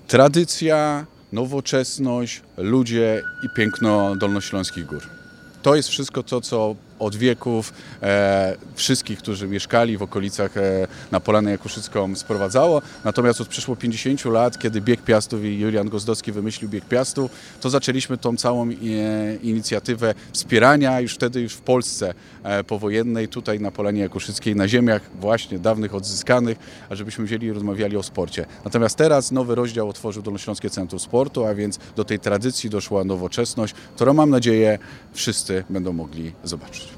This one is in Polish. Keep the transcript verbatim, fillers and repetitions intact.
tradycja, nowoczesność, ludzie i piękno Dolnośląskich Gór. To jest wszystko to, co od wieków e, wszystkich, którzy mieszkali w okolicach e, na Polanę Jakuszycką sprowadzało. Natomiast od przeszło pięćdziesięciu lat, kiedy Bieg Piastów i Julian Gozdowski wymyślił Bieg Piastów, to zaczęliśmy tą całą e, inicjatywę wspierania już wtedy już w Polsce e, powojennej, tutaj na Polanie Jakuszyckiej, na ziemiach właśnie dawnych odzyskanych, a żebyśmy wzięli i rozmawiali o sporcie. Natomiast teraz nowy rozdział otworzył Dolnośląskie Centrum Sportu, a więc do tej tradycji doszła nowoczesność, którą mam nadzieję wszyscy będą mogli zobaczyć.